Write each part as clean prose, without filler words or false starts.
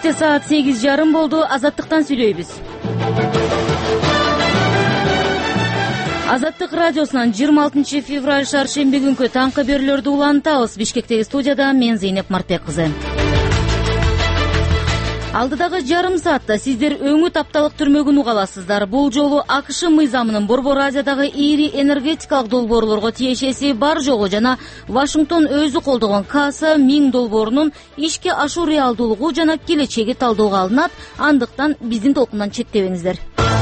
Кечте саат 8:30 болду. Азаттыктан сүйлөйбүз. Азаттык радиосунан 26 февраль шаршемби күнкү таңкы берүүлөрдү улантабыз. Бишкектеги студияда мен Зейнеп Мартбек кызы. Алдыдагы жарым саатта сиздер өңүт апталык түрмөгүн угаласыздар. Бул жолу АКШ мыйзамынын Борбор Азиядагы ири энергетикалык долбоорлорго тиешеси бар жогу жана Вашингтон өзү колдогон Каса 1000 долбоорунун ишке ашуу реалдуулугу жана келечеги талдоого алынат. Андыктан биздин толкундан четтебеңиздер.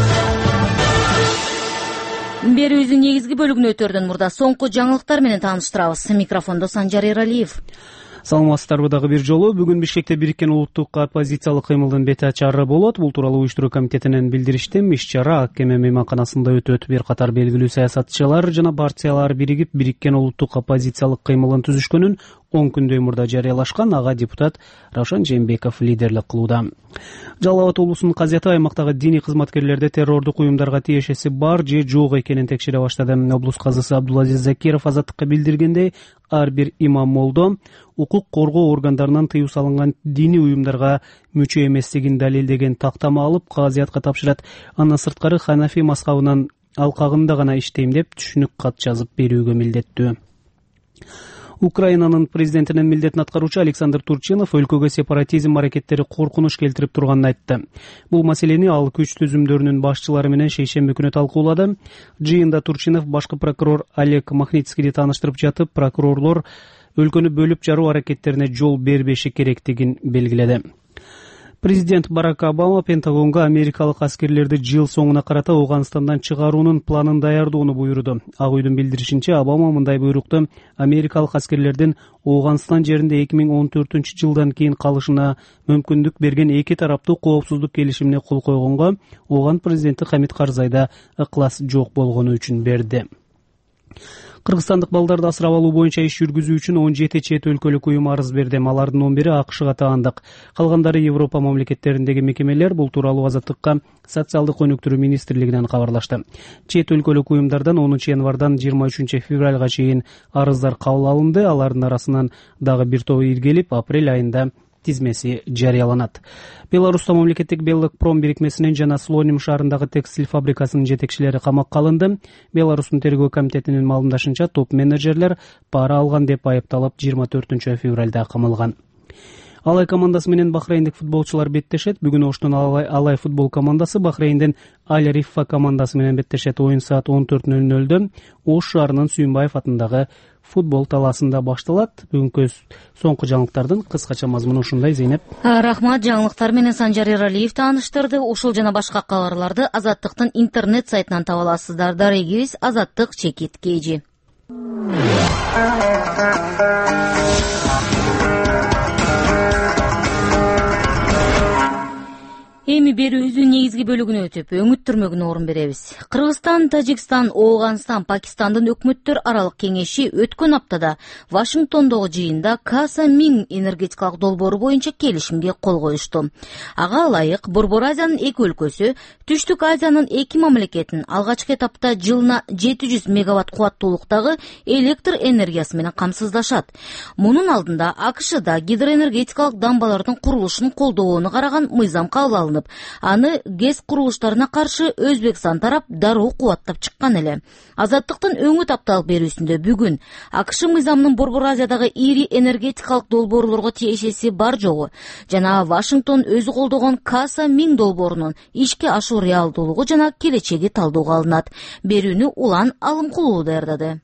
Берүүбүздүн негизги бөлүгүнө өтөрдөн мурда соңку жаңылыктар менен тааныштырабыз. Микрофондо Санжар Эралиев. Саламатсыздарбы дагы бир жолу. Бүгүн Бишкекте Бириккен улуттук оппозициялык кыймылдын бет ачары болот. Бул тууралуу уюштуруу комитетинен билдиришти. Иш-чара АКМ мейманканасында өтөт. Бир катар белгилүү саясатчылар жана партиялар биригип Бириккен улуттук оппозициялык кыймылын түзүшкөнүн 10 күндөй мурда жарыялашкан. Ага депутат Равшан Жээнбеков лидерлик кылууда. Жалал Абад облусунун казяты аймактагы диний кызматкерлерде террордук уюмдарга тиешеси бар же жок экенин текшере баштады. Облус казысы Абдулазиз Закиров Азаттыкка билдиргендей, ар бир имам молдо укук коргоо органдарынан тыюу салынган диний уюмдарга мүчө эместигин далилдеген тактама алып казиятка тапшырат. Андан сырткары Ханафи мазхабынын алкагында гана иштейм деп түшүнүк кат жазып берүүгө милдеттүү. Украинанын президентинин милдетин аткаруучу Александр Турчинов өлкөгө сепаратизм аракеттери коркунуч келтирип турганын айтты. Бул маселени ал күч түзүмдөрүнүн башчылары менен шейшемби күнү талкуулады. Жыйында Турчинов башкы прокурор Олег Махницкийди тааныштырып жатып, прокурорлор өлкөнү бөлүп жаруу аракеттерине жол бербеши керектигин белгиледи. Президент Барак Обама Пентагонго америкалык аскерлерди жыл соңуна карата Ауганстандан чыгаруунун планын даярдоону буйруду. Ак үйдүн билдиришинче, Обама мындай буйрукту америкалык аскерлердин Ауганстан жеринде 2014-жылдан кийин калышына мүмкүндүк берген эки тараптуу коопсуздук келишимине кол койгонго Ауган президенти Хамид Карзай да ыклас жок болгону үчүн берди. Кыргызстандык балдарды асырап алуу боюнча иш жүргүзүү үчүн 17 чет өлкөлүк уюм арыз берди. Алардын 11-и АКШга таандык. Калгандары Европа мамлекеттериндеги мекемелер. Бул тууралуу Азаттыкка социалдык өнүктүрүү министрлигинен кабарлашты. Чет өлкөлүк уюмдардан 10 январдан 23 февралга чейин арыздар кабыл алынды. Алардын арасынан дагы бир тобу иргелип, апрель айында тизмеси жарыяланат. Беларуста мамлекеттик Беллокпром бирикмесинин жана Слоним шаарындагы текстиль фабрикасынын жетекчилери камакка алынды. Беларустун тергөө комитетинин маалымдашынча, топ менеджерлер пара алган деп айыпталып 24 февралда камалган. Алай командасы менен бахрейндик футболчулар беттешет. Бүгүн Оштун Алай футбол командасы Бахрейндин Аль-Риффа командасы менен беттешет. Оюн саат 14:00-дө Ош шаарынын Сүйүнбаев атындагы футбол талаасында башталат. Бүгүнкү соңку жаңылыктардын кыскача мазмуну ушундай. Зейнеп. Рахмат, жаңылыктар менен Санжар Эралиев тааныштырды. Ушул жана башка кабарларды Азаттыктын интернет сайтынан таба аласыздар. Дарегибиз azattik.kg. Эми берүүбүздүн негизги бөлүгүнө өтүп, өңүт түрмөгүнө орун беребиз. Кыргызстан, Тажикстан, Ооганстан, Пакистандын өкмөттөр аралык кеңеши өткөн аптада Вашингтондогу жыйында Каса 1000 энергетикалык долбоору боюнча келишимге кол коюшту. Ага ылайык Борбор Азиянын эки өлкөсү Түштүк Азиянын эки мамлекетин алгачкы этапта жылына 700 мегаватт кубаттуулуктагы электр энергиясы менен камсыздашат. Мунун алдында АКШда гидроэнергетикалык дамбалардын курулушун колдоону караган мыйзам кабыл алынып, аны ГЭС курулуштарына каршы Өзбекстан тарап дароо кубаттап чыккан эле. Азаттыктын өңүт апталык берүүсүндө бүгүн АКШ мыйзамынын Борбор Азиядагы ири энергетикалык долбоорлорго тиешеси бар жогу жана Вашингтон өзү колдогон Каса 1000 долбоорунун ишке ашуу реалдуулугу жана келечеги талдоого алынат. Берүүнү Улан Алымкулуу даярдады.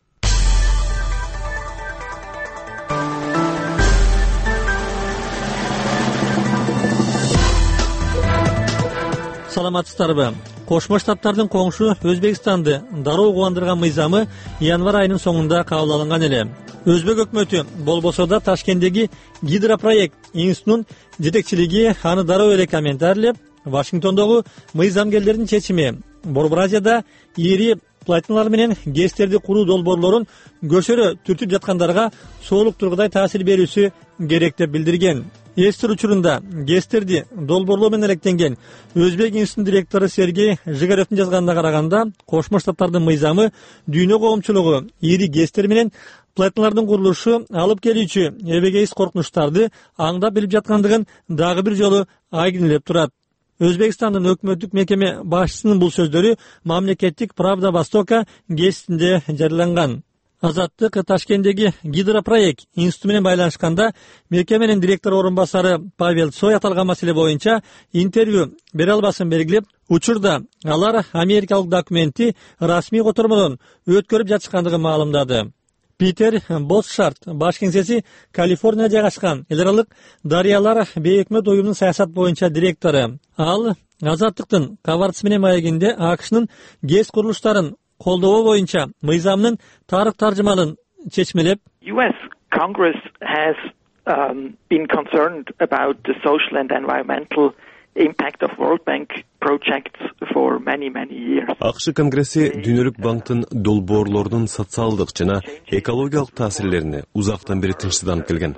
Саламатсыздарбы? Кошмо Штаттардын коңшу Өзбекстанды дароо кубандырган мыйзамы январь айынын соңунда кабыл алынган эле. Өзбек өкмөтү болбосо да Ташкенттеги Гидропроект институтунун жетекчилиги аны дароо эле комментарийлеп, Вашингтондогу мыйзамгерлердин чечими Борбор Азияда ири платиналар менен ГЭСтерди куруу долбоорлорун көшөрө түртүп жаткандарга соолук тургудай таасир берүүсү керек деп билдирген. Эстер учурунда ГЭСтерди долбоорлоо менен алектенген Өзбек институтунун директору Сергей Жигаревдин жазганына караганда, Кошмо Штаттардын мыйзамы дүйнө коомчулугу ири ГЭСтер менен платналардын курулушу алып келүүчү эбегейсиз коркунучтарды аңдап билип жаткандыгын дагы бир жолу айгинелеп турат. Өзбекстандын өкмөттүк мекеме башчысынын бул сөздөрү мамлекеттик Правда Востока гезитинде жарыяланган. Азаттык Ташкенттеги гидропроект институту менен байланышканда мекеменин директор орун басары Павел Цой аталган маселе боюнча интервью бере албасын белгилеп, учурда алар америкалык документти расмий котормодон өткөрүп жатышкандыгын маалымдады. Питер Босшарт баш кеңсеси Калифорния жайгашкан эл аралык дарыялар бейөкмөт уюмунун саясат боюнча директору. Ал Азаттыктын кабарчысы менен маегинде АКШнын ГЭС курулуштарын колдоо боюнча мыйзамдын тарых таржымалын чечмелеп, US Congress has been concerned about the social and environmental impact of World Bank projects for many years. АКШ Конгресси Дүйнөлүк банктын долбоорлордун социалдык жана экологиялык таасирлерине узактан бери тынчсызданып келген.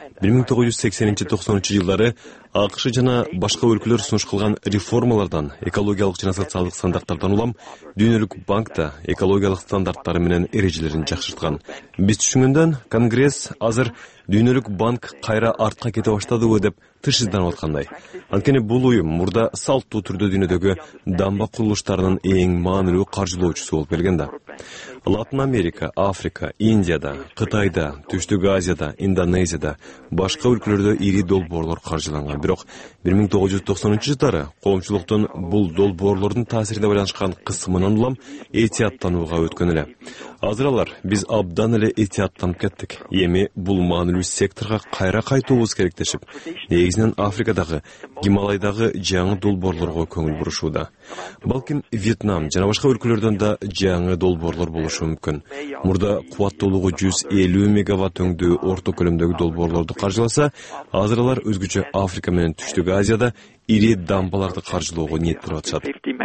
1980-90 жылдары АКШ жана башка өлкөлөр сунуш кылган реформалардан, экологиялык жана социалдык стандарттардан улам Дүйнөлүк банкта экологиялык стандарттары менен эрежелерин жакшырткан. Биз түшүнгөндөн Конгресс азыр Дүйнөлүк банк кайра артка кете баштадыбы деп тынчсызданып аткандай. Анткени бул уюм мурда салттуу түрдө дүйнөдөгү дамба курулуштарынын эң маанилүү каржылоочусу болуп келген да. Латын Америка, Африка, Индияда, Кытайда, Түштүк Азияда, Индонезияда, башка өлкөлөрдө ири долбоорлор каржыланган. Бирок 1990-жылдары коомчулуктун бул долбоорлордун таасирине байланышкан кысымынан улам этияттанууга өткөн эле. Азыр алар биз абдан эле этияттанып кеттик. Эми бул маанилүү секторго кайра кайтуубуз керек дешип, негизинен Африкадагы, Гималайдагы жаңы долбоорлорго көңүл бурушууда. Балким Вьетнам жана башка өлкөлөрдөн да жаңы долбоорлор болушу мүмкүн. Мурда кубаттуулугу 150 мегаватт өңдүү орто көлөмдөгү долбоорлорду каржыласа, азыр алар өзгөчө Африка менен Түштүк Азияда ири дамбаларды каржылоого ниеттенип атышат.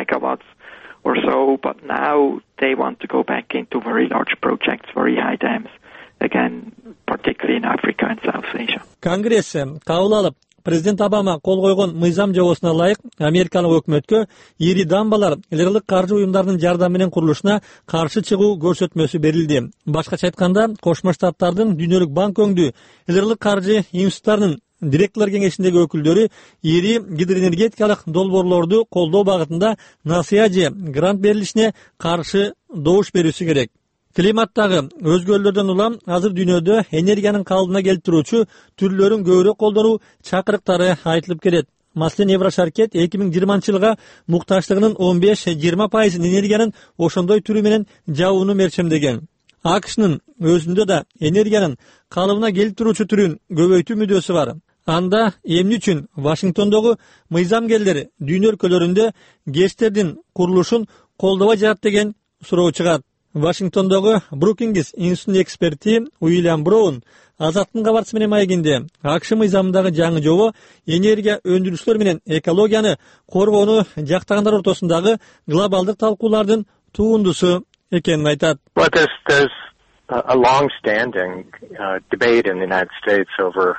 Or so, but now they want to go back into very large projects, very high dams, again, particularly in Africa and South Asia. Конгресс кабыл алып, президент Обама кол койгон мыйзам жобосуна ылайык америкалык өкмөткө ири дамбалар эл аралык каржы уюмдарынын жардамы менен курулушуна каршы чыгуу көрсөтмөсү берилди. Башкача айтканда, Кошмо Штаттардын Дүйнөлүк банк өңдүү эл аралык каржы институттарынын директорлор кеңешиндеги өкүлдөрү ири гидроэнергетикалык долбоорлорду колдоо багытында насыя же грант берилишине каршы добуш берүүсү керек. Климаттагы өзгөрүүлөрдөн улам азыр дүйнөдө энергиянын калыбына келтирүүчү түрлөрүн көбүрөөк колдонуу чакырыктары айтылып келет. Маселен, Еврошаркет 2020-жылга муктачтыгынын 15-20% энергиянын ошондой түрү менен жабууну мерчемдеген. АКШнын өзүндө да энергиянын калыбына келтирүүчү түрүн көбөйтүү мүдөөсү бар. Анда эмне үчүн Вашингтондогу мыйзамгерлер дүйнө өлкөлөрүндө ГЭСтердин курулушун колдобой жатат деген суроо чыгат. Вашингтондогу Брукингс институтунун эксперти Уильям Браун Азаттын кабарчысы менен маегинде АКШ мыйзамындагы жаңы жобо энергия өндүрүүчүлөр менен экологияны коргоону жактагандар ортосундагы глобалдык талкуулардын тугундусу экенин айтат. There's a long-standing debate in the United States over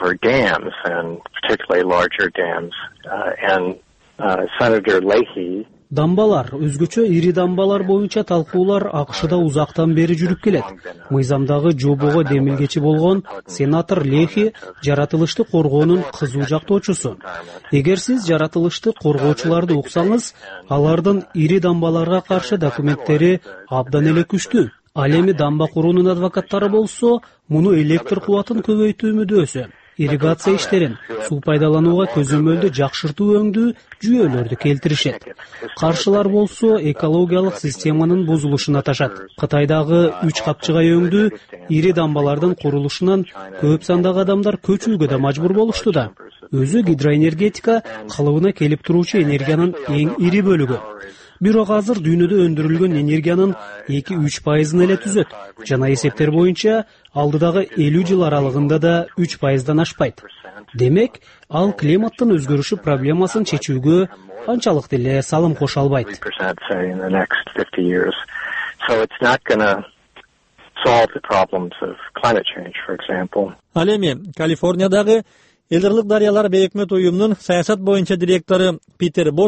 dams, and particularly larger dams. And Senator Leahy Дамбалар, өзгөчө ири дамбалар боюнча талкуулар АКШда узактан бери жүрүп келет. Мыйзамдагы жобого демилгечи болгон сенатор Лехи жаратылышты коргоонун кызуу жактоочусу. Эгер сиз жаратылышты коргоочуларды уксаңыз, алардын ири дамбаларга каршы документтери абдан эле күчтүү. Ал эми дамба куруунун адвокаттары болсо, муну электр кубатын көбөйтүү мүдөөсү, ирригация иштерин, суу пайдаланууга көзөмөлдү жакшыртуу өңдүү жүйөлөрдү келтиришет. Каршылар болсо экологиялык системанын бузулушун аташат. Кытайдагы 3 капчыгай өңдүү ири дамбалардын курулушунан көп сандагы адамдар көчүүгө да мажбур болушту да. Өзү гидроэнергетика калыбына келип туруучу энергиянын эң ири бөлүгү. Бирок азыр дүйнөдө өндүрүлгөн энергиянын 2-3% эле түзөт. Жана эсептер боюнча алдыдагы 50 жыл аралыгында да 3%дан ашпайт. Демек, ал климаттын өзгөрүшү проблемасын чечүүгө анчалык деле салым кошо албайт. Ал эми Калифорниядагы эл аралык дарыялар бейөкмөт уюмунун саясат боюнча директору Питер Бошшарт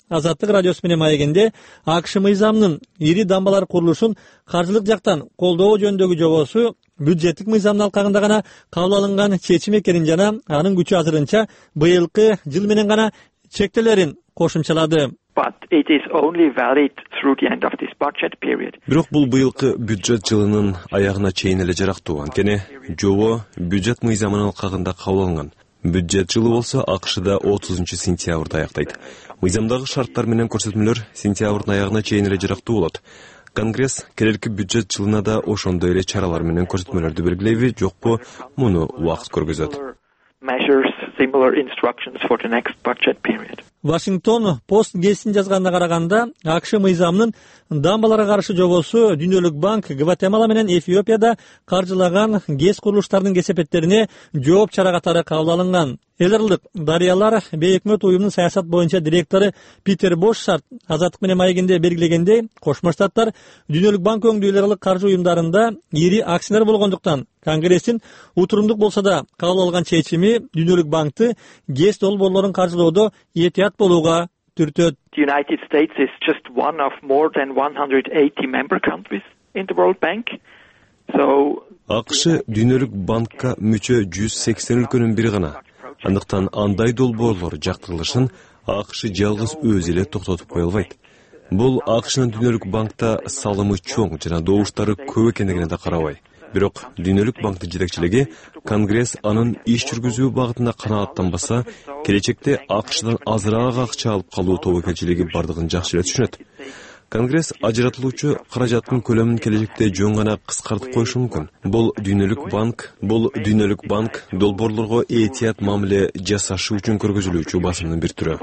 Азаттык радиосу менен маегинде АКШ мыйзамынын ири дамбалар курулушун каржылык жактан колдоо жөнүндөгү жобосу бюджеттик мыйзамдын алкагында гана кабыл алынган чечим экенин жана анын күчү азырынча быйылкы жыл менен гана чектелерин кошумчалады. But it is only valid through the end of this budget period. Бирок бул быйылкы бюджет жылынын аягына чейин эле жарактуу. Анткени жобо бюджет мыйзамынын алкагында кабыл алынган. Бюджет жылы болсо АКШда 30-сентябрда аяктайт. Мыйзамдагы шарттар менен көрсөтмөлөр сентябрдын аягына чейин эле жарактуу болот. Конгресс келерки бюджет жылына да ошондой эле чаралар менен көрсөтмөлөрдү белгилейби, жокпу, муну убакыт көргөзөт. Measures similar instructions for the next budget period. Вашингтон Пост гезитин жазганына караганда, АКШ мыйзамынын дамбаларга каршы жобосу Дүйнөлүк банк Гватемала менен Эфиопияда каржылаган ГЭС курулуштарынын кесепеттерине жооп чара катары кабыл алынган. Элдерлик дарыялар бейөкмөт уюмунун саясат боюнча директору Питер Бошшарт Азаттык менен маегинде белгилегендей, Кошмо Штаттар Дүйнөлүк банк өңдүү эл аралык каржы уюмдарында ири акционер болгондуктан Конгресстин утурумдук болсо да кабыл алган чечими Дүйнөлүк банкты ГЭС долбоорлорун каржылоодо этият болууга түртөт. The United States is just one of more than 180 member countries in the World Bank. So АКШ Дүйнөлүк банкка мүчө 180 өлкөнүн бири гана. Андыктан андай долбоорлор жактырылышын АКШ жалгыз өзү эле токтотуп кое албайт. Бул АКШнын Дүйнөлүк банкта салымы чоң жана добуштары көп экендигине да карабай. Бирок Дүйнөлүк банктын жетекчилиги Конгресс анын иш жүргүзүү багытында канааттанбаса, келечекте АКШдан азыраак акча алып калуу тобокелчилиги бардыгын жакшы эле түшүнөт. Конгресс ажыратылуучу каражаттын көлөмүн келечекте жөн гана кыскартып коюшу мүмкүн. Бул Дүйнөлүк банк долбоорлорго этият мамиле жасашы үчүн көргөзүлүүчү басымдын бир түрү.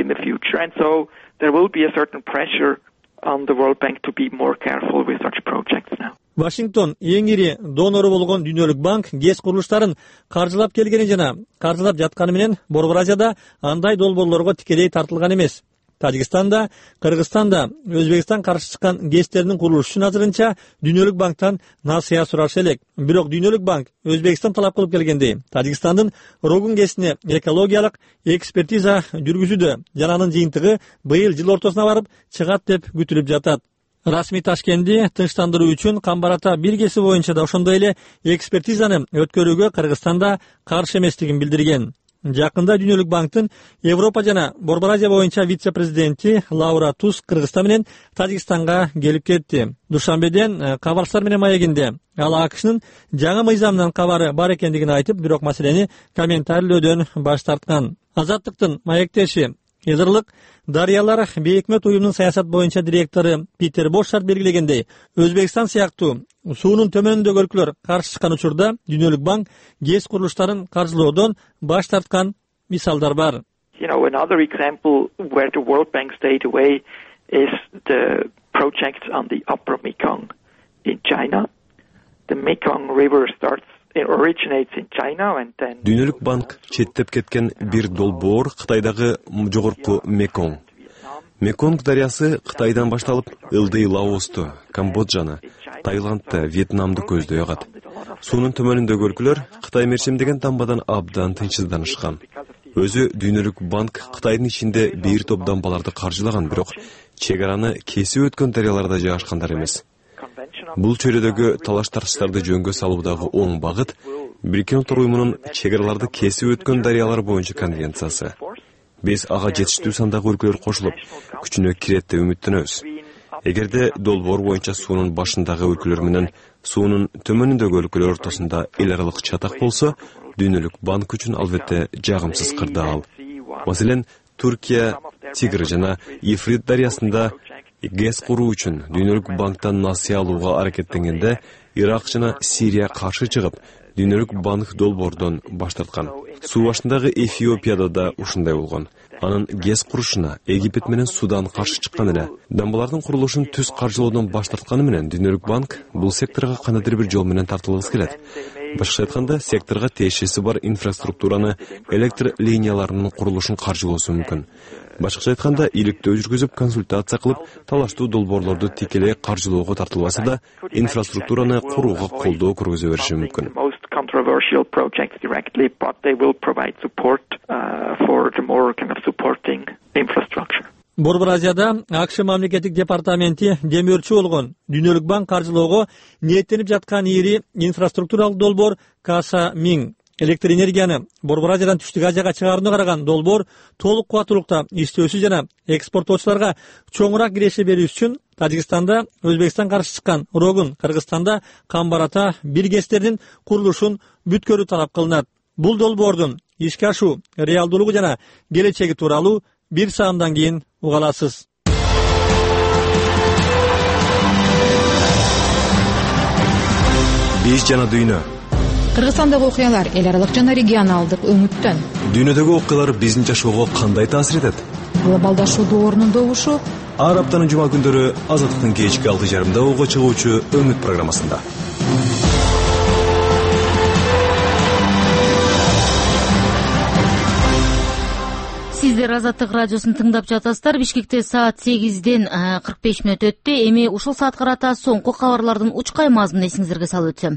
Вашингтон эң ири донору болгон Дүйнөлүк банк ГЭС курулуштарын каржылап келгени жана каржылап жатканы менен Борбор Азияда андай долбоорлорго тикелей тартылган эмес. Тажикстанда, Кыргызстанда Өзбекстан каршы чыккан ГЭСтердин курулушу үчүн азырынча Дүйнөлүк банктан насыя сурашы элек. Бирок Дүйнөлүк банк Өзбекстан талап кылып келгендей, Тажикстандын Рогун ГЭСине экологиялык экспертиза жүргүзүүдө жана анын жыйынтыгы быйыл жыл ортосуна барып чыгат деп күтүлүп жатат. Расмий Ташкентти тынчтандыруу үчүн Камбарата бир ГЭСи боюнча да ошондой эле экспертизаны өткөрүүгө Кыргызстанда каршы эместигин билдирген. Жакында Дүйнөлүк банктын Европа жана Борбор Азия боюнча вице-президенти Лаура Тус Кыргызстан менен Тажикстанга келип кетти. Душанбеден кабарчылар менен маегинде ал АКШнын жаңы мыйзамынан кабары бар экендигин айтып, бирок маселени комментарийлөөдөн баш тарткан. Азаттыктын маектеши Элдерлик дарыялар бейөкмөт уюмунун саясат боюнча директору Питер Бошшарт белгилегендей, Өзбекстан сыяктуу суунун төмөнүндөгү өлкөлөр каршы чыккан учурда Дүйнөлүк банк ГЭС курулуштарын каржылоодон баш тарткан мисалдар бар. Another example where the World Bank stayed away is the projects on the Upper Mekong in China. The Mekong River originates in China and then Дүйнөлүк банк четтеп кеткен бир долбоор Кытайдагы жогорку Меконг. Меконг дарыясы Кытайдан башталып, Ылдый Лаосту, Камбоджаны, Таиландты, Вьетнамды көздөй агат. Суунун төмөнүндөгү өлкөлөр Кытай мерчемдеген дамбадан абдан тынчсызданышкан. Өзү Дүйнөлүк банк Кытайдын ичинде бир топ дамбаларды каржылаган, бирок чек-араны кесип өткөн дарыяларда жайгашкандар эмес. Бул чөйрөдөгү талаш-тартыштарды жөнгө салуудагы оң багыт Бириккен Улуттар уюмунун чек-араларды кесип өткөн дарыялар боюнча конвенциясы. Биз ага жетиштүү сандагы өлкөлөр кошулуп, күчүнө кирет деп үмүттөнөбүз. Эгерде долбоор боюнча суунун башындагы өлкөлөр менен суунун төмөнүндөгү өлкөлөр ортосунда эл аралык чатак болсо, Дүйнөлүк банк үчүн албетте жагымсыз кырдаал. Маселен, Туркия Тигр жана Ифрит дарыясында ГЭС куруу үчүн Дүйнөлүк банктан насыя алууга аракеттенгенде Ирак жана Сирия каршы чыгып, Дүйнөлүк банк долбоордон баш тарткан. Суу башындагы Эфиопияда да ушундай болгон. Анын ГЭС курушуна Египет менен Судан каршы чыккан эле. Дамбалардын курулушун түз каржылоодон баш тартканы менен Дүйнөлүк банк бул секторго кандайдыр бир жол менен тартылгысы келет. Башкача айтканда, секторго тиешеси бар инфраструктураны, электр линияларынын курулушун каржылоосу мүмкүн. Башкача айтканда, иликтөө жүргүзүп, консультация кылып, талаштуу долбоорлорду тикелей каржылоого тартылбаса да, инфраструктураны курууга колдоо көргөзө бериши мүмкүн. Controversial projects directly, but they will provide support for the more kind of supporting infrastructure. Борбор Азияда АКШ мамлекеттик департаменти демөөрчү болгон Дүйнөлүк банк каржылоого ниеттенип жаткан ири инфраструктуралык долбоор Каса Миң электр энергияны Борбор Азиядан Түштүк Азияга чыгарууна караган долбоор толук кубаттуулукта иштөөсү жана экспорттоочуларга чоңураак киреше берүү үчүн Тажикстанда Өзбекстан каршы чыккан Рогун, Кыргызстанда Камбарата бир ГЭСтердин курулушун бүткөрүү талап кылынат. Бул долбоордун ишке ашуу реалдуулугу жана келечеги тууралуу бир саамдан кийин уга аласыз. Биз жана дүйнө. Кыргызстандагы окуялар эл аралык жана регионалдык өңүттөн. Дүйнөдөгү окуялар биздин жашоого кандай таасир этет? Глобалдашуу доорунун добушу Ар аптанын жума күндөрү Азаттыктын кечки 6:30 ого чыгуучу Өңүт программасында. Сиздер Азаттык радиосун тыңдап жатасыздар. Бишкекте саат 8-ден 45 мүнөт өттү. Эми ушул саат карата соңку кабарлардын учкай мазмунун эсиңизерге салып өтсөм.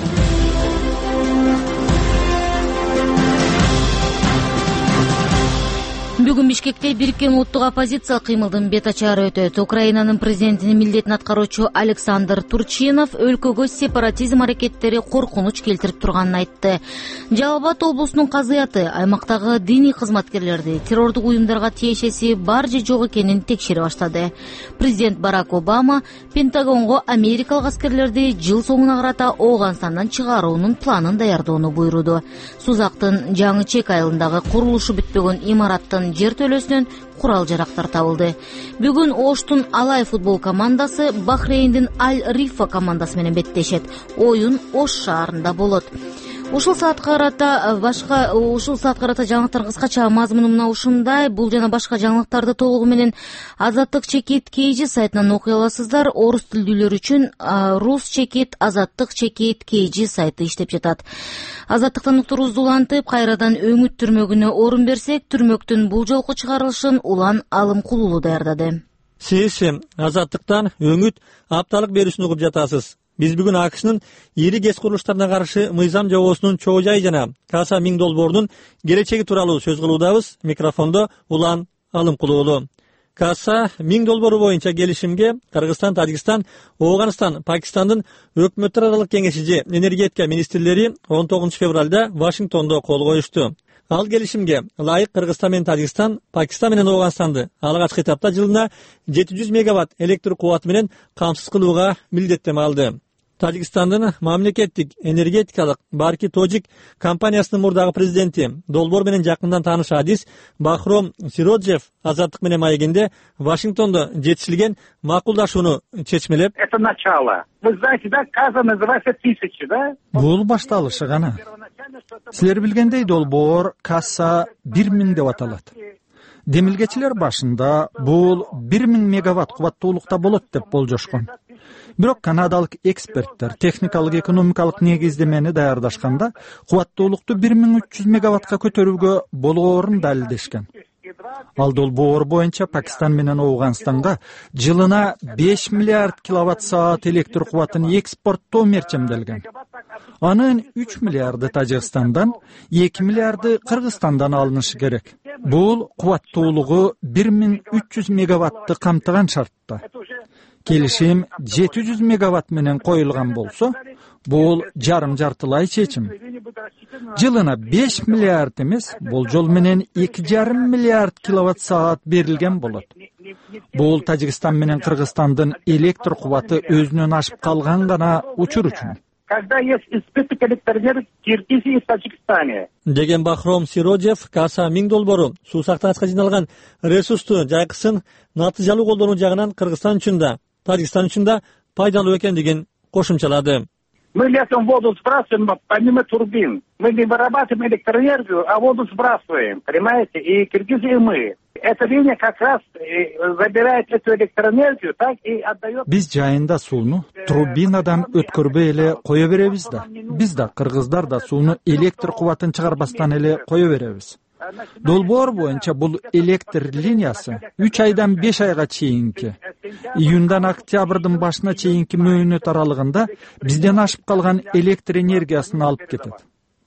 Бүгүн Бишкекте бириккен улуттук оппозициялык кыймылдын бет ачары өтөт. Украинанын президентинин милдетин аткаруучу Александр Турчинов өлкөгө сепаратизм аракеттери коркунуч келтирип турганын айтты. Жалал Абад облусунун казыяты аймактагы диний кызматкерлерди террордук уюмдарга тиешеси бар же жок экенин текшере баштады. Президент Барак Обама Пентагонго америкалык аскерлерди жыл соңуна карата Ооганстандан чыгаруунун планын даярдоону буйруду. Сузактын жаңы Чек айылындагы курулушу бүтпөгөн имараттын жер төлөсүнөн курал жарактар табылды. Бүгүн Оштун Алай футбол командасы Бахрейндин Аль-Рифа командасы менен беттешет. Оюн Ош шаарында болот. Ушул саат карата жаңылыктар кыскача мазмуну мына ушундай. Бул жана башка жаңылыктарды толугу менен Азаттык чекит KG сайтынан окуй аласыздар. Орус тилдүүлөр үчүн Рус чекит Азаттык чекит KG сайты иштеп жатат. Азаттыктан уктурубузду улантып, кайрадан Өңүт түрмөгүнө орун берсек, түрмөктүн бул жолку чыгарылышын Улан Алымкулуулу даярдады. Сиз Азаттыктан Өңүт апталык берүүсүн угуп жатасыз. Биз бүгүн АКШнын ири ГЭС курулуштарына каршы мыйзам жобосунун чоо жайы жана Каса Миң долбоорунун келечеги тууралуу сөз кылуудабыз. Микрофондо Улан Алымкулуулу. Каса Миң долбоору боюнча келишимге Кыргызстан, Тажикстан, Ооганстан, Пакистандын өкмөттөр аралык кеңеши же энергетика министрлери 19 февралда Вашингтондо кол коюшту. Ал келишимге ылайык Кыргызстан менен Тажикстан, Пакистан менен Ооганстанды алгачкы этапта жылына 700 мегаватт электр кубаты менен камсыз кылууга милдеттеме алды. Тажикстандын мамлекеттик энергетикалык Барки Тоджик компаниясынын мурдагы президенти долбоор менен жакындан тааныш Адис Бахром Сироджев Азаттык менен маегинде Вашингтондо жетишилген макулдашууну чечмелеп, это начало. Вы знаете, да, Каза называется 1000, да? Бул башталышы гана. Силер билгендей долбоор Каса 1000 деп аталат. Демилгечилер башында бул 1000 мегаватт кубаттуулукта болот деп болжошкон. Бирок канадалык эксперттер техникалык экономикалык негиздемени даярдашканда кубаттуулукту 1300 мегаваттка көтөрүүгө болгоорун далилдешкен. Ал долбоор боюнча Пакистан менен Ооганстанга жылына 5 миллиард киловатт саат электр кубатын экспорттоо мерчемделген. Анын 3 миллиарды Тажикстандан, 2 миллиарды Кыргызстандан алынышы керек. Бул кубаттуулугу 1300 мегаватты камтыган шартта. Келишим 700 мегаватт менен коюлган болсо, бул жарым-жартылай чечим. Жылына 5 миллиард эмес, болжол менен 2,5 миллиард киловатт саат берилген болот. Бул Тажикстан менен Кыргызстандын электр кубаты өзүнөн ашып калган гана учур үчүн. Когда есть избыток электроэнергии в Киргизии и Таджикистане. Деген Бахром Сироджев Каса Миң долбоору суу сактагычка жиналган ресурсту жайкысын натыйжалуу колдонуу жагынан Кыргызстан үчүн да, Тажикстан үчүн да пайдалуу экендигин кошумчалады. Мы летом воду сбрасываем помимо турбин. Мы не вырабатываем электроэнергию, а воду сбрасываем, понимаете? И Киргизия, и мы. Эта линия как раз забирает эту электроэнергию, так и отдает. Биз жайында сууну турбинадан өткөрбөй эле кое беребиз да. Биз да кыргыздар да сууну электр кубатын чыгарбастан эле кое беребиз. Долбоор боюнча бул электр линиясы 3 айдан 5 айга чейинки, июндан октябрдын башына чейинки мөөнөт аралыгында бизден ашып калган электр энергиясын алып кетет.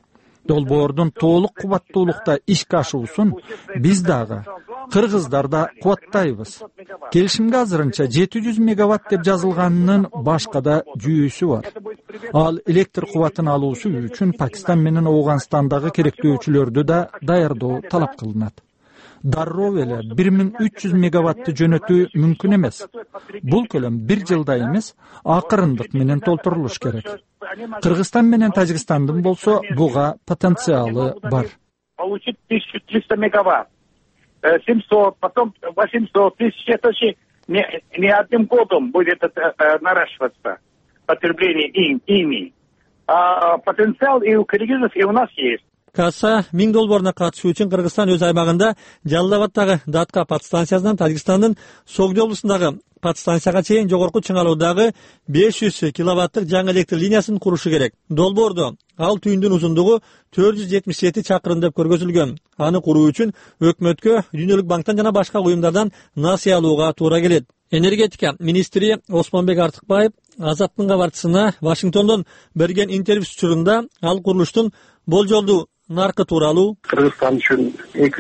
Долбоордун толук кубаттуулукта ишке ашуусун биз дагы, кыргыздар да кубаттайбыз. Келишимге азырынча 700 мегаватт деп жазылганынын башка да жүйөсү бар. Ал электр кубатын алуусу үчүн Пакистан менен Ооганстандагы керектөөчүлөрдү да даярдоо талап кылынат. Дарроо эле 1300 мегаватты жөнөтүү мүмкүн эмес. Бул көлөм 1 жылда эмес, акырындык менен толтурулуш керек. Кыргызстан менен Тажикстандын болсо буга потенциалы бар. Получить 1300 мегаватт, 700, потом 800, 1000, это же не одним годом будет наращиваться потребление ими. А потенциал и у кыргызов, и у нас есть. Касса 1000 долбооруна катышуу үчүн Кыргызстан өз аймагында Жалал-Абадтагы Датка подстанциясынан Тажикстандын Согди облусундагы подстанцияга чейин жогорку чыңалуудагы 500 киловаттык жаңы электр линиясын курушу керек. Долбоордо ал түйүндүн узундугу 477 чакырым деп көргөзүлгөн. Аны куруу үчүн өкмөткө Дүйнөлүк банктан жана башка уюмдардан насыя алууга туура келет. Энергетика министри Осмонбек Артыкбаев Азаттын кабарчысына Вашингтондон берген интервьюсу учурунда ал курулуштун болжолдуу наркы тууралуу Кыргызстан үчүн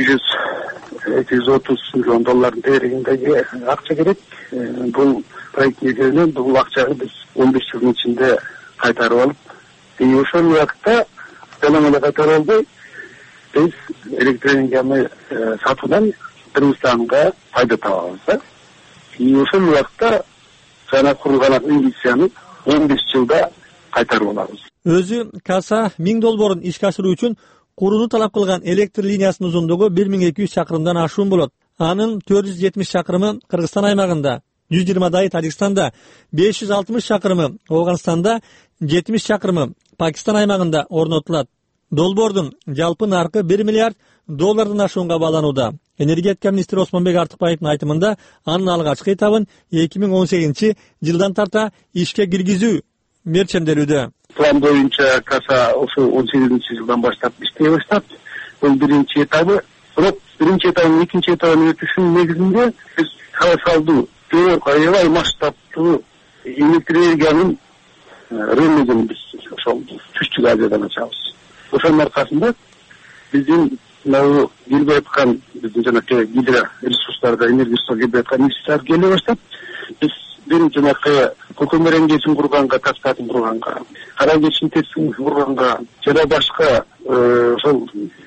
200-230 миллион доллар дээрегиндеги акча керек. Бул проект негизинен бул акчаны биз 15 жылдын ичинде кайтарып алып, ошол убакта делем эле кайтарып албай, биз электроэнергияны сатуудан Кыргызстанга пайда табабыз. Ошол убакта жана курулган инвестицияны 15 жылда кайтарып алабыз. Өзү Каса 1000 долбоорун ишке ашыруу үчүн курууну талап кылган электр линиясынын узундугу 1200 чакырымдан ашуун болот. Анын 470 чакырымы Кыргызстан аймагында, 120 Тажикстанда, 560 чакырымы Ооганстанда, 70 чакырымы Пакистан аймагында орнотулат. Долбоордун жалпы наркы $1 миллиард ашуунга бааланууда. Энергетика министри Осмонбек Артыкбаевдин айтымында анын алгачкы этабын 2018 жылдан тарта ишке киргизүү мерчемделүүдө. План боюнча Каса ошо 18 жылдан баштап иштей баштап, бул биринчи этабы. Бирок биринчи этабын экинчи этабын өтүшүнүн негизинде биз колоссалдуу, аябай масштабтуу электр энергиянын рыногун биз ошол Түштүк Азиядан ачабыз. Ошонун аркасында биздин мына келбей аткан биздин жанагы гидроресурстарга, энергия ресурстарга келбей аткан инвестициялар келе баштап, биз жанагы көкөмөрөн кесин курганга, таскатын курганга, кара кесин тесин курганга жана башка ошол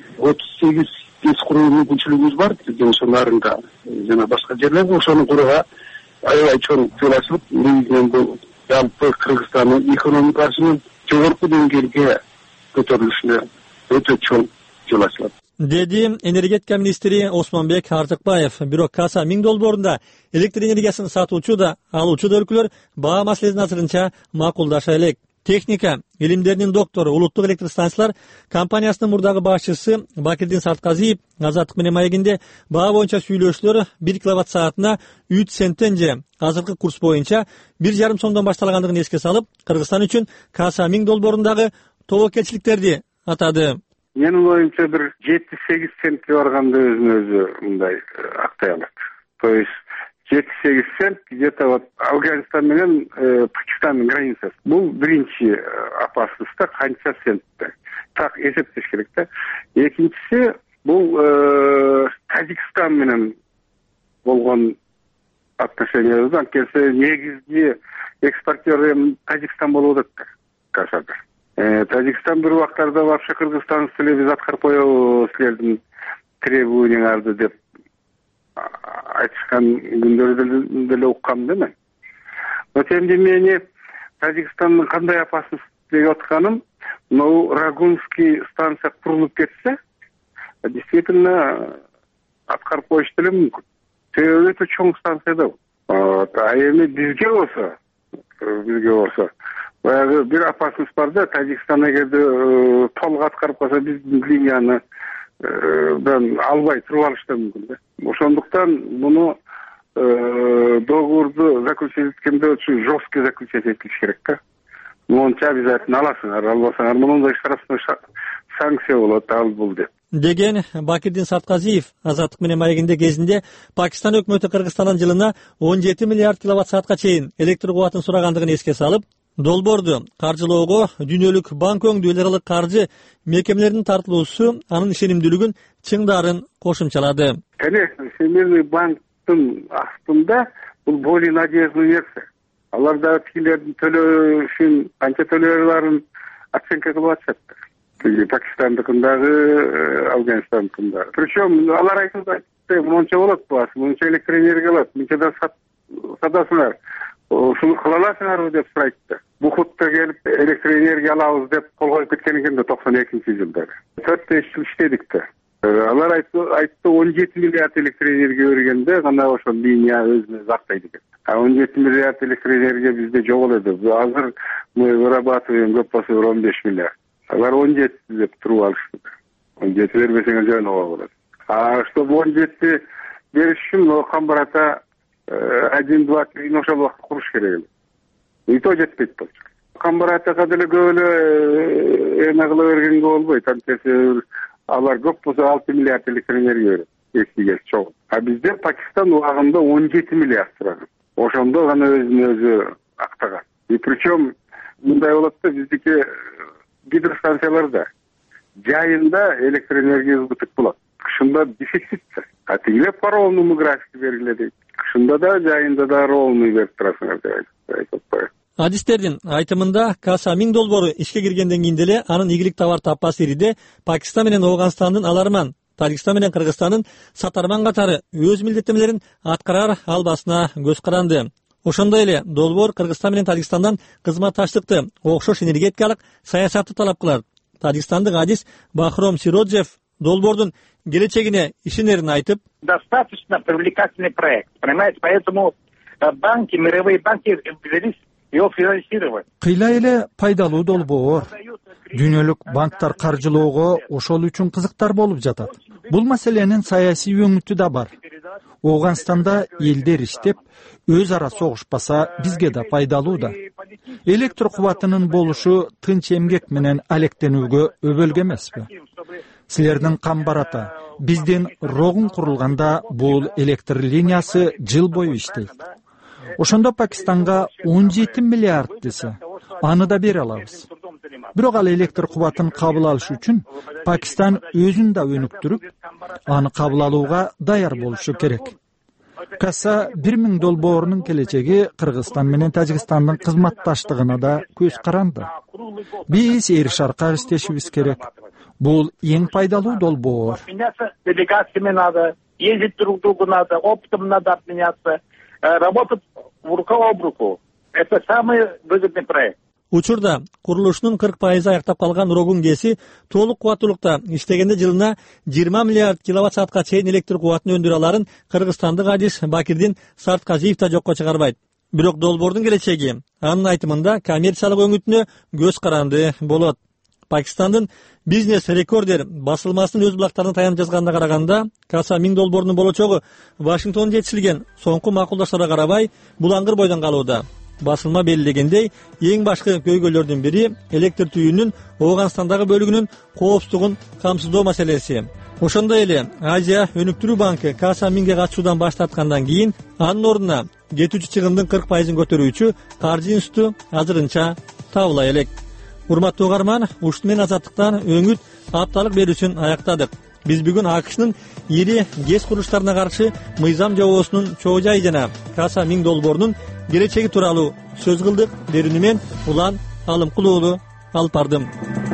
38 тес куруу мүмкүнчүлүгүбүз бар. Ошонун нарында жана башка жерлерде ошону курууга аябай чоң жол ачылып, негизинен бул жалпы Кыргызстандын экономикасынын жогорку деңгээлге көтөрүлүшүнө өтө чоң жол ачылат, деди энергетика министри Осмонбек Артыкбаев. Бирок Каса 1000 долбоорунда электр энергиясын сатуучу да, алуучу да өлкөлөр баа маселесин азырынча макулдаша элек. Техника илимдеринин доктору, улуттук электр станциялар компаниясынын мурдагы башчысы Бакирдин Сартказиев Азаттык менен маегинде баа боюнча сүйлөшүүлөр 1 киловатт саатына 3 центтен же азыркы курс боюнча 1,5 сомдон башталгандыгын эске салып, Кыргызстан үчүн Каса 1000 долбоорундагы тобокелчиликтерди атады. Менин оюмча бир 7-8 центке барганда өзүн-өзү мындай актай алат. То есть 7-8 цент где-то вот Афганистан менен Пакистандын границасы. Бул биринчи опасность, канча центте. Так эсептеш керек да. Экинчиси бул Тажикстан менен болгон отношениябыз. Анткени негизги экспортер Тажикстан болуп атат Касада. Тажикстан бир убактарда вообще Кыргызстан силер биз аткарып коебуз, силердин требованияларды деп айтышкан күндөрдү деле уккам да мен. Но тем не менее Тажикстандын кандай опасность деп атканым, но Рагунский станция курулуп кетсе, действительно аткарып коюш деле мүмкүн. Себеби өтө чоң станция да. А эми бизге болсо баягы бир опасность бар да, Тажикстан эгерде толук аткарып калса биздин линияны албай туруп алышы да мүмкүн да. Ошондуктан муну договорду заключить эткенде очень жесткий заключить этилиш керек да. Монча обязательно аласыңар, албасаңар мындай штрафный санкция болот, ал бул деп деген Бакирдин Сартказиев Азаттык менен маегинде кезинде Пакистан өкмөтү Кыргызстандан жылына 17 миллиард киловатт саатка чейин электр кубатын сурагандыгын эске салып, Долбоорду каржылоого дүйнөлүк банк өңдүү эл аралык каржы мекемелеринин тартылуусу анын ишенимдүүлүгүн чыңдаарын кошумчалады. Конечно, Всемирный банктын астында бул более надежный нерсе. Алар да тилердин төлөө үчүн канча төлөөлөрүн оценка кылып атышат. Пакистандыкындагы, Афганистандыкындагы. Причем алар айтты, мынча болот баасы, мынча электроэнергия алат, мынча да сатасыңар. Ушуну кыла аласыңарбы деп сурайтты. Бу хутта келип электроэнергия алабыз деп кол коюп кеткен экен да 92-жылдары. 4-5 жыл иштедик да. Алар айтты 17 миллиард электроэнергия бергенде гана ошол линия өзүн актайт экен. 17 миллиард электроэнергия бизде жок эле. Азыр мы вырабатываем көп болсо 15 миллиард. Алар 17 деп туруп алышты. 17 бербесеңер жана болот. Чтобы 17 бериш үчүн Камбарата 1, 2, 3 ошол убакыт куруш керек. И то жетпейт болчу. Камбаратага деле көп эле эме кыла бергенге болбойт. Антесе алар көп болсо 6 миллиард электроэнергия берет. Эсиге чогуу. Бизде Пакистан убагында 17 миллиард турат. Ошондо гана өзүн актаган. И причем мындай болот да, биздики гидростанцияларда жайында электроэнергия избыток болот. Кышында дефицит. Тигиле по-ровному график белгиледи. Кышында да жайында да ровный берип турасыңар деп айтып. Адистердин айтымында Каса $1000 долбоору ишке киргенден кийин деле анын ийгилик товар таппас ириде Пакистан менен Ооганстандын аларман, Тажикстан менен Кыргызстандын сатарман катары өз милдеттемелерин аткарар албасына көз каранды. Ошондой эле долбоор Кыргызстан менен Тажикстандан кызматташтыкты, окшош энергетикалык саясатты талап кылат. Тажикстандык адис Бахром Сироджев долбоордун келечегине ишенерин айтып, достаточно привлекательный проект, понимаете, поэтому банки, мировые банки взялись его финансировать. Кыйла эле пайдалуу долбоор. Дүйнөлүк банктар каржылоого ошол үчүн кызыктар болуп жатат. Бул маселенин саясий өңүтү да бар. Ооганстанда элдер иштеп, өз ара согушпаса бизге да пайдалуу да. Электр кубатынын болушу тынч эмгек менен алектенүүгө өбөлгө эмеспи? Силердин Камбарата, биздин рогун курулганда бул электр линиясы жыл бою иштейт. Ошондо Пакистанга 17 миллиард десе, аны да бере алабыз. Бирок ал электр кубатын кабыл алыш үчүн Пакистан өзүн да өнүктүрүп, аны кабыл алууга даяр болушу керек. Каса $1000 долбоорунун келечеги Кыргызстан менен Тажикстандын кызматташтыгына да көз каранды. Биз эри шарка иштешибиз керек. Бул эң пайдалуу долбоор. Делегациями надо, ездить друг к другу надо, опытом надо обменяться, работать рука об руку. Это самый выгодный проект. Учурда курулушунун 40% аяктап калган рогун кеси толук кубаттуулукта иштегенде жылына 20 миллиард киловатт-саатка чейин электр кубатын өндүрө аларын кыргызстандык адис Бакирдин Сарткажиев да жокко чыгарбайт. Бирок долбоордун келечеги анын айтымында коммерциялык өңүтүнө көз каранды болот. Пакистандын бизнес рекордер басылмасынын өз булактарына таянып жазганына караганда, Каса $1000 долбоорунун болочогу Вашингтондон жетишилген соңку макулдаштарга карабай булаңгыр бойдон калууда. Басылма белгилегендей, эң башкы көйгөйлөрдүн бири электр түйүүнүн Ооганстандагы бөлүгүнүн коопсуздугун камсыздоо маселеси. Ошондой эле Азия өнүктүрүү банкы Каса $1000 катышуудан баш тарткандан кийин анын ордуна кетүүчү чыгымдын 40%-ын көтөрүүчү каржы институту азырынча табыла элек. Урматтуу угарман, ушун менен Азаттыктан өңүт апталык берүүсүн аяктадык. Биз бүгүн АКШнын ири ГЭС курулуштарына каршы мыйзам жобосунун чоо жайы жана Каса $1000 долбоорунун келечеги тууралуу сөз кылдык. Берүүнү мен Улан Алымкул уулу алып бардым.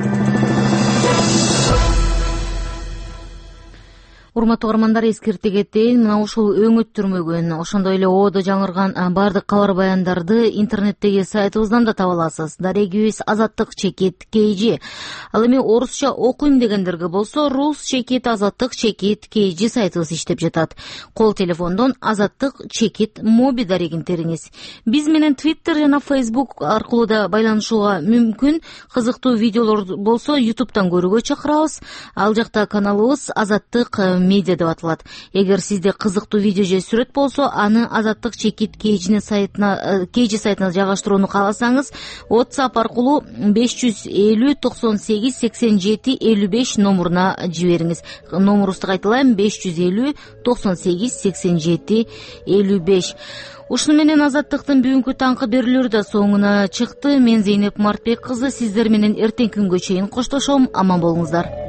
Урматтуу угармандар, эскерте кетейин, мына ушул өңүттүрмөгөн, ошондой эле оодо жаңырган бардык кабар баяндарды интернеттеги сайтыбыздан да таба аласыз. Дарегибиз azattik.kg. Ал эми орусча окуйм дегендерге болсо rus.azattik.kg сайтыбыз иштеп жатат. Кол телефондон azattik моби дарегин териңиз. Биз менен Twitter жана Facebook аркылуу да байланышууга мүмкүн. Кызыктуу видеолор болсо YouTube'дан көрүүгө чакырабыз. Ал жакта каналыбыз Azattik медиа деп аталат. Эгер сизде кызыктуу видео же сүрөт болсо, аны Азаттык чекит KG сайтына жайгаштырууну кааласаңыз, WhatsApp аркылуу 550 98 87 55 номуруна жибериңиз. Номурубузду кайталайм: 550 98 87 55. Ушуну менен Азаттыктын бүгүнкү таңкы берүүлөрү да соңуна чыкты. Мен Зейнеп Мартбек кызы сиздер менен эртең күнгө чейин коштошом. Аман болуңуздар.